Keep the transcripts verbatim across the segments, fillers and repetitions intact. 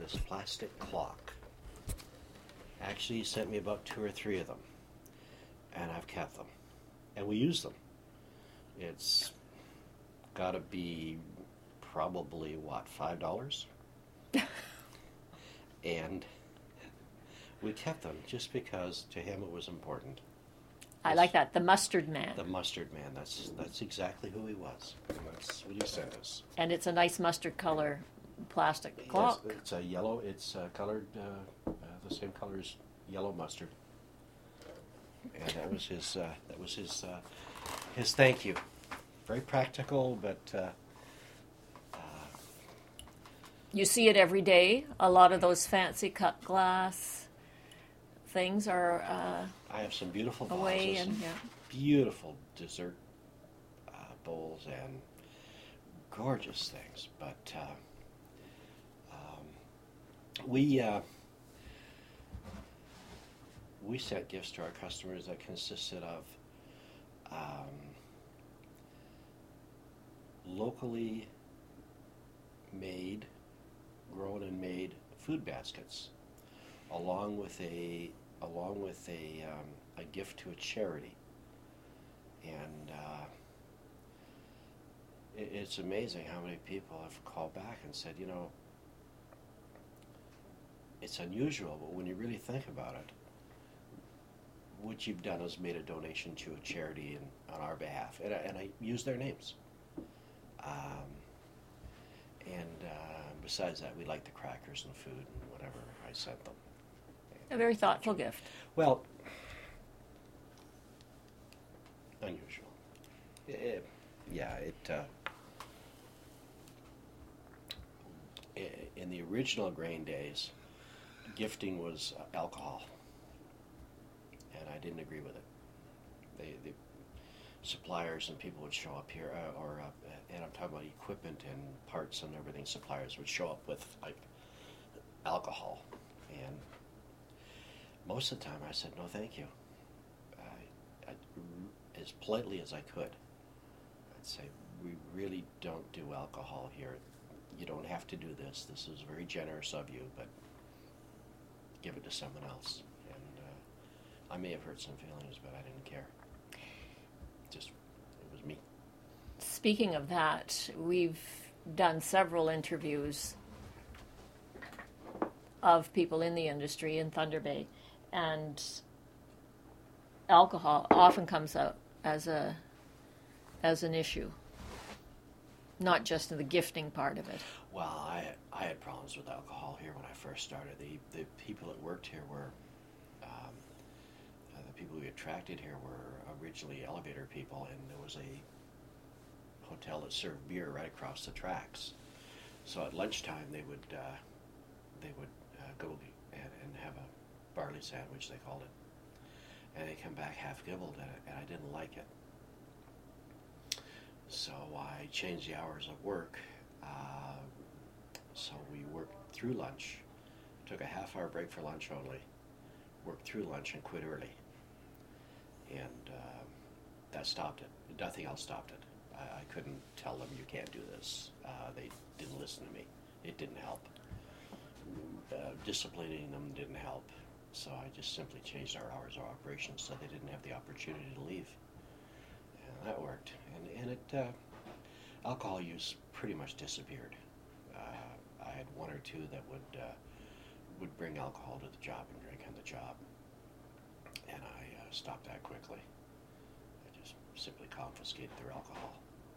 this plastic clock. Actually, he sent me about two or three of them, and I've kept them, and we use them. It's got to be probably, what, five dollars? And we kept them just because to him it was important. I like that, the mustard man. The mustard man, that's that's exactly who he was. And that's what he sent us. And it's a nice mustard color plastic Yes, clock. it's a yellow, it's uh, colored uh, uh, the same color as yellow mustard. And that was his, uh, that was his, uh, his thank you. Very practical, but uh, You see it every day. A lot of those fancy cut glass things are uh, I have some beautiful away, vases, and yeah. beautiful dessert uh, bowls, and gorgeous things. But uh, um, we uh, we sent gifts to our customers that consisted of um, locally made, grown and made food baskets, along with a along with a um, a gift to a charity. And uh, it, it's amazing how many people have called back and said, you know, it's unusual, but when you really think about it, what you've done is made a donation to a charity and on our behalf, and I, and I use their names. Um, and uh, besides that, we like the crackers and food and whatever I sent them. A very thoughtful gift. Well, unusual. It, yeah, it. Uh, i- in the original grain days, gifting was uh, alcohol, and I didn't agree with it. They, the suppliers and people would show up here, uh, or uh, and I'm talking about equipment and parts and everything. Suppliers would show up with like alcohol, and most of the time I said no, thank you. I, I, as politely as I could, I'd say we really don't do alcohol here. You don't have to do this. This is very generous of you, but give it to someone else. And uh, I may have hurt some feelings, but I didn't care. Just, it was me. Speaking of that, we've done several interviews of people in the industry in Thunder Bay, and alcohol often comes out as a as an issue, not just the gifting part of it. Well, I I had problems with alcohol here when I first started. The the people that worked here were, um, uh, the people we attracted here were originally elevator people, and there was a hotel that served beer right across the tracks. So at lunchtime they would uh, they would uh, go and, and have a barley sandwich, they called it, and they come back half gibbled, and, and I didn't like it. So I changed the hours of work. Uh, so we worked through lunch, took a half hour break for lunch only, worked through lunch and quit early. And uh, that stopped it. Nothing else stopped it. I, I couldn't tell them you can't do this. Uh, they didn't listen to me. It didn't help. Uh, disciplining them didn't help. So I just simply changed our hours of operation so they didn't have the opportunity to leave. And that worked. And, and it, uh, alcohol use pretty much disappeared. Uh, I had one or two that would, uh, would bring alcohol to the job and drink on the job. And I uh, stopped that quickly. I just simply confiscated their alcohol.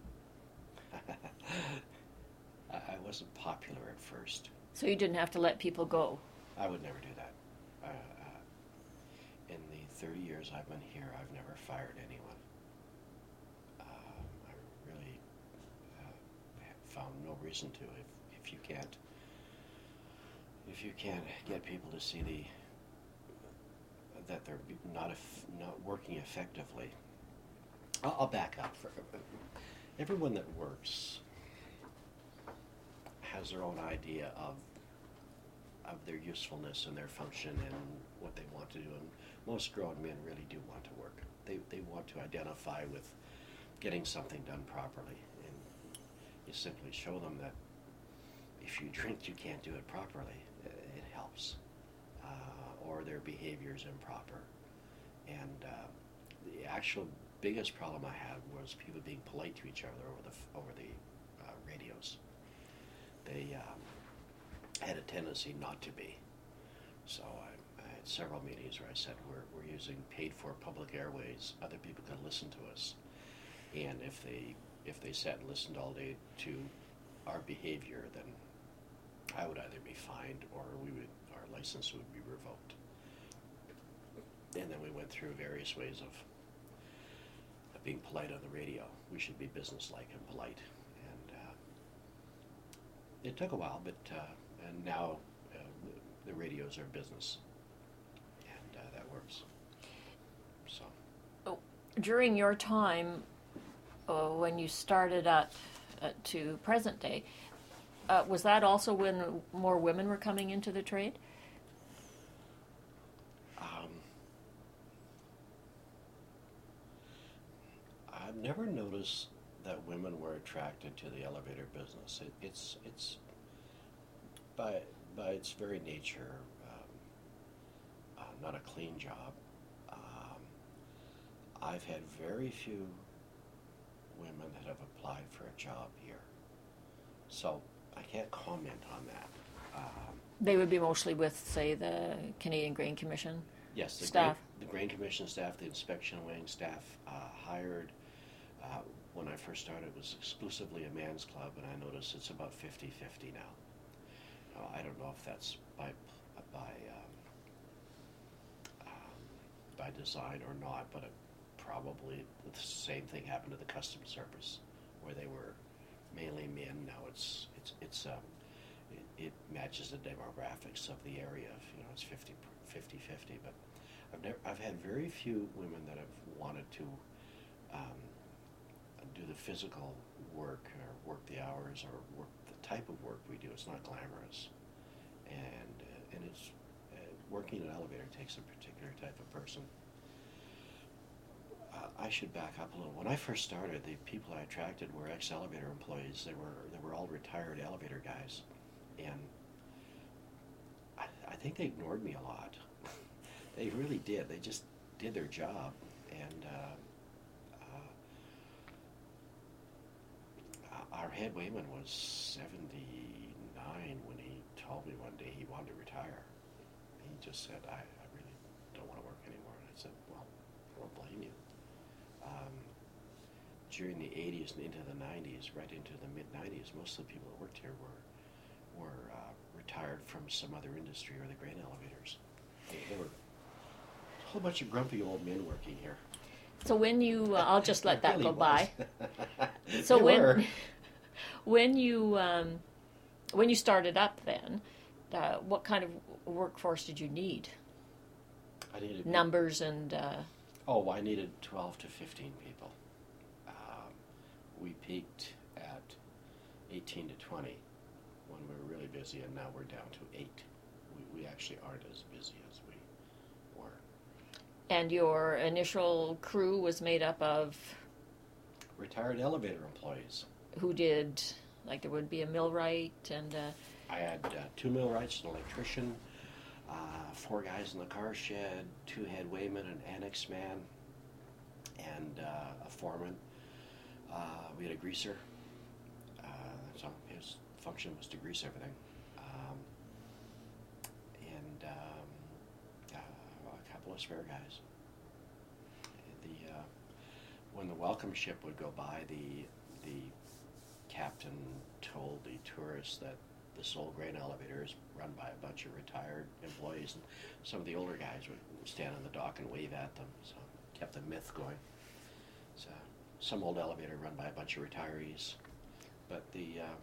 I, I wasn't popular at first. So you didn't have to let people go. I would never do that. Uh, uh, in the thirty years I've been here, I've never fired anyone. Um, I really uh, have found no reason to. If if you can't, if you can't get people to see the that they're not eff- not working effectively. I'll, I'll back up. For everyone that works has their own idea of of their usefulness and their function and what they want to do. And most grown men really do want to work. They they want to identify with getting something done properly. And you simply show them that if you drink, you can't do it properly. Uh, jobs, uh, or their behavior is improper. And uh, the actual biggest problem I had was people being polite to each other over the f- over the uh, radios. They um, had a tendency not to be. So I, I had several meetings where I said we're we're using paid for public airways. Other people can listen to us, and if they if they sat and listened all day to our behavior, then I would either be fined or we would our license would be revoked. And then we went through various ways of, of being polite on the radio. We should be businesslike and polite, and uh, it took a while, but uh, and now uh, the, the radios are business, and uh, that works. So During your time, uh, when you started up uh, to present day, uh, was that also when more women were coming into the trade? um, I've never noticed that women were attracted to the elevator business. It, it's it's by by its very nature um, uh, not a clean job. Um, I've had very few women that have applied for a job here, so I can't comment on that. Um, They would be mostly with, say, the Canadian Grain Commission yes, the staff. Grain, the Grain Commission staff, the inspection wing staff uh, hired. Uh, when I first started, it was exclusively a man's club, and I notice it's about fifty-fifty now. Uh, I don't know if that's by by um, um, by design or not, but it probably the same thing happened to the customs service, where they were mainly men. Now it's it's it's um, it, it matches the demographics of the area. You know, it's fifty fifty. But I've never I've had very few women that have wanted to um, do the physical work or work the hours or work the type of work we do. It's not glamorous, and uh, and it's uh, working an elevator takes a particular type of person. Uh, I should back up a little. When I first started, the people I attracted were ex-elevator employees. They were they were all retired elevator guys, and I, I think they ignored me a lot. They really did. They just did their job, and uh, uh, our head wayman was seventy-nine when he told me one day he wanted to retire. He just said, I, I really don't want to work anymore. And I said, well, I don't blame you. Um, during the eighties and into the nineties, right into the mid nineties, most of the people that worked here were were uh, retired from some other industry or the grain elevators. They, they were a whole bunch of grumpy old men working here. So when you, uh, I'll just let It that really go was. by. So They when were. when you um, when you started up, then uh, what kind of workforce did you need? I needed Numbers and uh, Oh, I needed twelve to fifteen people. Um, we peaked at eighteen to twenty when we were really busy, and now we're down to eight. We, we actually aren't as busy as we were. and your initial crew was made up of Retired elevator employees. who did, like there would be a millwright and uh, I had uh, two millwrights, an electrician, uh, four guys in the car shed, two head waymen, an annex man, and uh, a foreman. Uh, we had a greaser. Uh, so his function was to grease everything. Um, and um, uh, a couple of spare guys. The uh, when the welcome ship would go by, the the captain told the tourists that the Soul Grain elevator is run by a bunch of retired employees, and some of the older guys would stand on the dock and wave at them, so kept the myth going. So some old elevator run by a bunch of retirees, but the uh,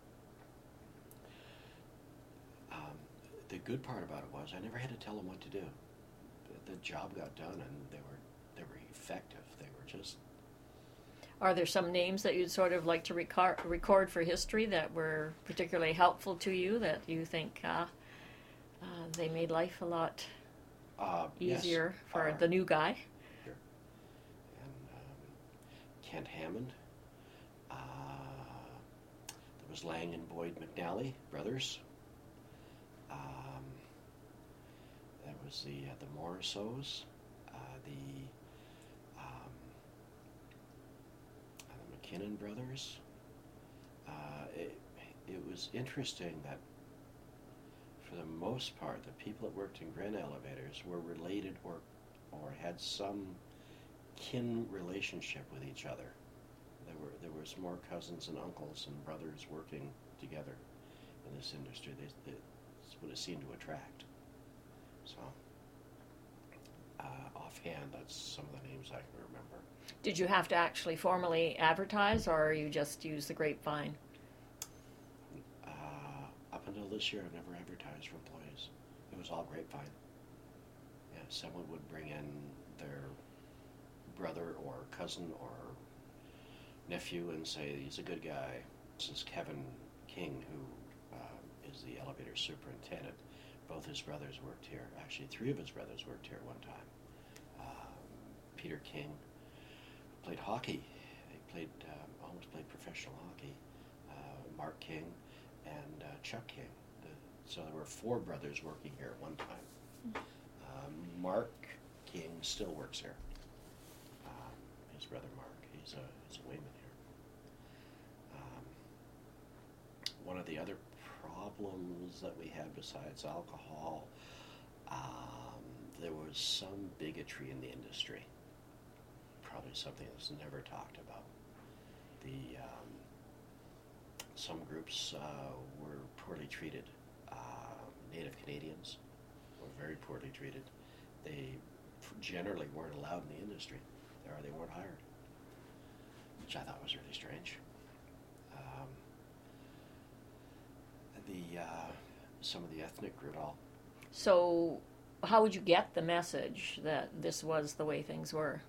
um, the good part about it was I never had to tell them what to do. The, the job got done, and they were they were effective. They were just. Are there some names that you'd sort of like to record, record for history that were particularly helpful to you that you think uh, uh, they made life a lot Uh, easier yes, for our- the new guy? Sure. And um, Kent Hammond. Uh, there was Lang and Boyd McNally, brothers. Um, was the uh, the Morrisseaus, uh, the um, the McKinnon brothers. Uh, it, it was interesting that for the most part, the people that worked in grain elevators were related or or had some kin relationship with each other. There were there was more cousins and uncles and brothers working together in this industry. They, they, that's what it seemed to attract. So, uh, offhand, that's some of the names I can remember. Did you have to actually formally advertise, or you just use the grapevine? Uh, up until this year, I've never advertised for employees. It was all grapevine. Yeah, someone would bring in their brother or cousin or nephew and say, he's a good guy. This is Kevin King, who uh, is the elevator superintendent. Both his brothers worked here. Actually, three of his brothers worked here at one time. Um, Peter King played hockey. He played um, almost played professional hockey. Uh, Mark King and uh, Chuck King. The, so there were four brothers working here at one time. Um, Mark King still works here. Um, his brother Mark. He's a he's a wayman here. Um, one of the other problems that we had besides alcohol, um, there was some bigotry in the industry. Probably something that's never talked about. The um, some groups uh, were poorly treated. Uh, Native Canadians were very poorly treated. They generally weren't allowed in the industry, or they weren't hired, which I thought was really strange. Um, the uh, some of the ethnic group all. So, how would you get the message that this was the way things were?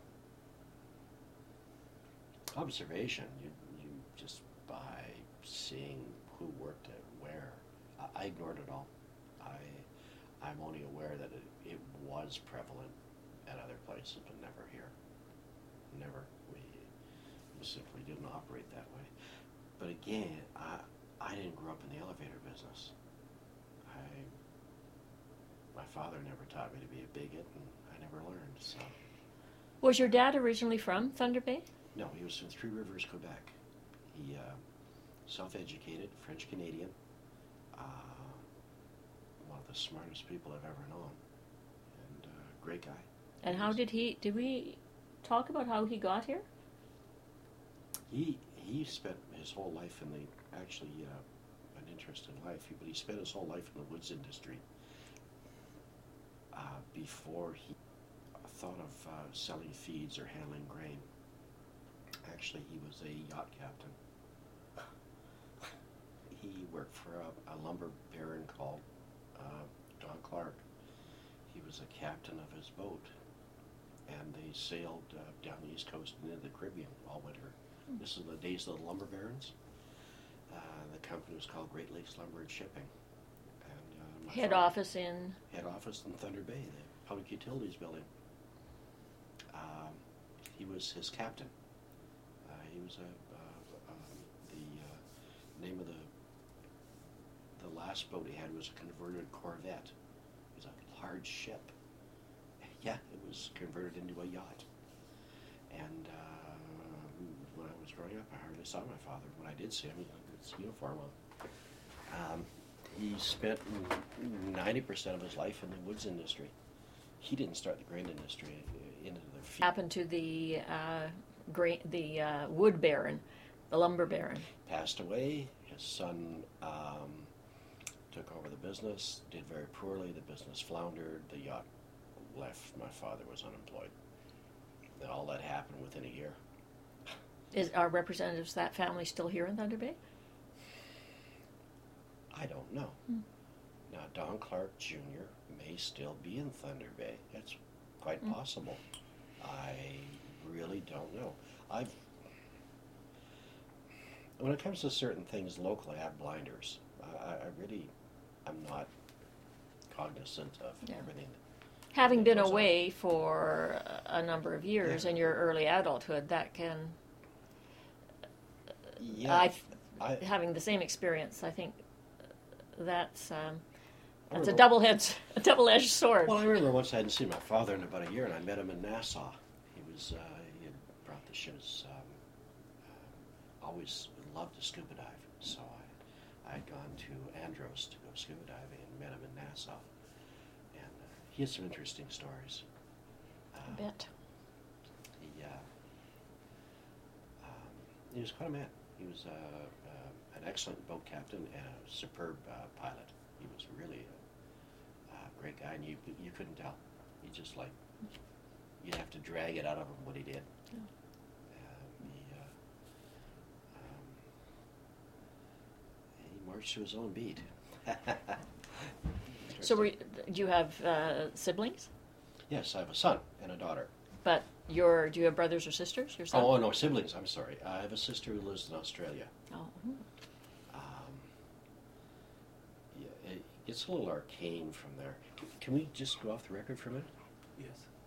Observation. You you just by seeing who worked at where. I, I ignored it all. I I'm only aware that it, it was prevalent at other places, but never here. Never. We, we simply didn't operate that way. But again, I I didn't grow up in the elevator business. I my father never taught me to be a bigot, and I never learned. So. Was your dad originally from Thunder Bay? No, he was from Three Rivers, Quebec. He uh, self-educated, French Canadian. Uh, one of the smartest people I've ever known, and uh, great guy. And how did he? Did we talk about how he got here? He he spent his whole life in the actually uh, an interesting life, but he spent his whole life in the woods industry. Uh, before he thought of uh, selling feeds or handling grain. Actually, he was a yacht captain. He worked for a, a lumber baron called uh, Don Clark. He was a captain of his boat, and they sailed uh, down the east coast and into the Caribbean all winter. Mm. This is the days of the lumber barons. Uh, the company was called Great Lakes Lumber and Shipping. And, uh, head father, office in? Head office in Thunder Bay, the Public Utilities Building. Um, he was his captain. Uh, he was a, uh, um, the uh, name of the the last boat he had was a converted Corvette. It was a large ship. Yeah, it was converted into a yacht. And uh, when I was growing up, I hardly saw my father. When I did see him, he had his uniform on. Um, he spent ninety percent of his life in the woods industry. He didn't start the grain industry into the field. Happened to the uh, grain, the uh, wood baron, the lumber baron. Passed away. His son um, took over the business. Did very poorly. The business floundered. The yacht left. My father was unemployed. And all that happened within a year. Is our representatives of that family still here in Thunder Bay? I don't know. Hmm. Now, Don Clark Junior may still be in Thunder Bay. That's quite Hmm. possible. I really don't know. I've when it comes to certain things locally, I have blinders. I, I really, I'm not cognizant of Yeah. everything. Having that been goes on. away for a number of years Yeah. in your early adulthood, that can, Yeah, I, I, having the same experience, I think that's um, That's a remember- double head, a double-edged sword. Well, I remember once I hadn't seen my father in about a year, and I met him in Nassau. He was uh, he had brought the shins. Um, uh, always loved to scuba dive, so I I had gone to Andros to go scuba diving and met him in Nassau, and uh, he had some interesting stories. Uh, I bet. He uh, um, he was quite a man. He was uh, uh, an excellent boat captain and a superb uh, pilot. He was really a, a great guy, and you you couldn't tell. He just like you'd have to drag it out of him what he did. Yeah. Um, he, uh, um, he marched to his own beat. So, were you, do you have uh, siblings? Yes, I have a son and a daughter. But your, do you have brothers or sisters yourself? Oh, oh no, siblings. I'm sorry. I have a sister who lives in Australia. Oh, hmm. Um, yeah, it gets a little arcane from there. Can we just go off the record for a minute? Yes.